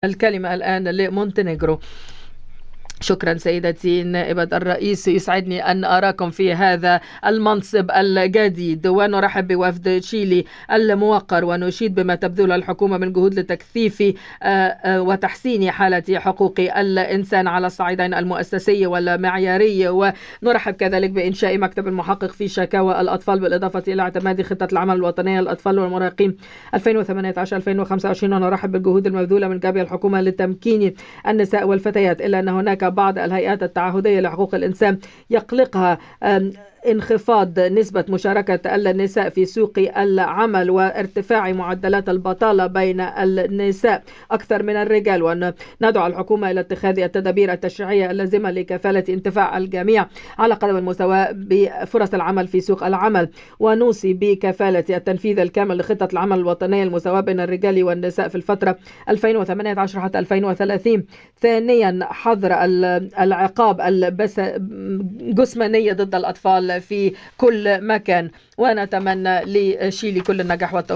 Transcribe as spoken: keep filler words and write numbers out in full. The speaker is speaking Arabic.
الكلمة الآن لمونتينيغرو. شكرا سيدتي نائبة الرئيس، يسعدني أن أراكم في هذا المنصب الجديد، ونرحب بوفد تشيلي الموقر، ونشيد بما تبذل الحكومة من جهود لتكثيف وتحسين حالة حقوق الإنسان على الصعيدين المؤسسي والمعياري. ونرحب كذلك بإنشاء مكتب المحقق في شكاوى الأطفال، بالإضافة إلى اعتماد خطة العمل الوطنية للأطفال والمراهقين ألفين وثمانية عشر ألفين وخمسة وعشرين. ونرحب بالجهود المبذولة من قبل الحكومة لتمكين النساء والفتيات، إلا أن هناك بعض الهيئات التعهدية لحقوق الإنسان يقلقها انخفاض نسبة مشاركة النساء في سوق العمل وارتفاع معدلات البطالة بين النساء أكثر من الرجال، وأن ندعو الحكومة إلى اتخاذ التدابير التشريعية اللازمة لكفالة انتفاع الجميع على قدم المساواة بفرص العمل في سوق العمل. ونوصي بكفالة التنفيذ الكامل لخطة العمل الوطنية المساواة بين الرجال والنساء في الفترة ألفين وثمانية عشر حتى ألفين وثلاثين. ثانيا، حظر العقاب الجسمانية ضد الأطفال في كل مكان، ونتمنى لشيلي كل النجاح والتوفيق.